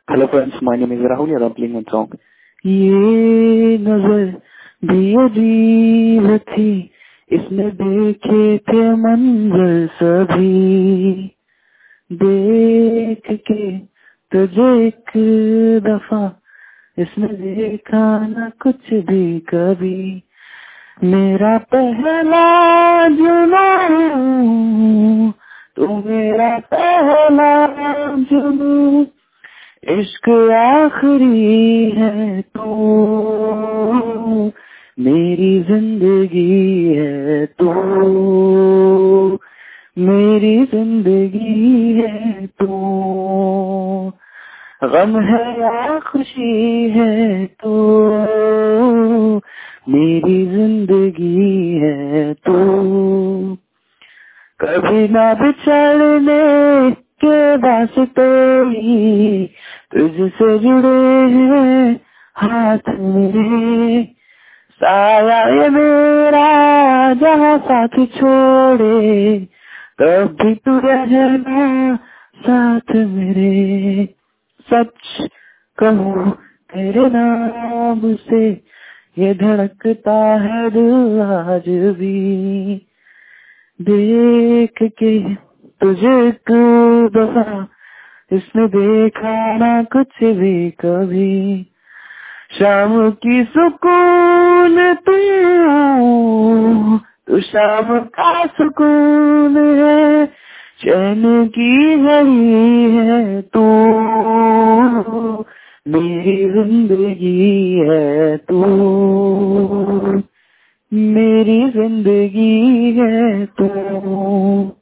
Hello friends, my name is Rahul and I'm playing one song. ये नजर भी अजीब थी, इसने देखे थे मंजर सभी, देख के तुझे एक दफा इसने देखा न कुछ भी कभी। मेरा पहला जुनून तू मेरा पहला जुनून, इश्क आखिरी है तू, मेरी जिंदगी है तू, मेरी जिंदगी है तू, गम है या खुशी है तू, मेरी जिंदगी है तू। कभी ना बिछड़ने के वास्ते ही तुझसे जुड़े हैं हाथ मेरे, साया ये मेरा जहाँ साथ छोड़े, तब भी तू रहना साथ मेरे। सच कहूँ तेरे नाम से ये धड़कता है दिल आज भी, देख के तुझे एक दफा इसने देखा ना कुछ भी कभी। शाम की सुकून तू शाम का सुकून है, चैन की घड़ी है तू, मेरी जिंदगी है तू, मेरी जिंदगी है तू।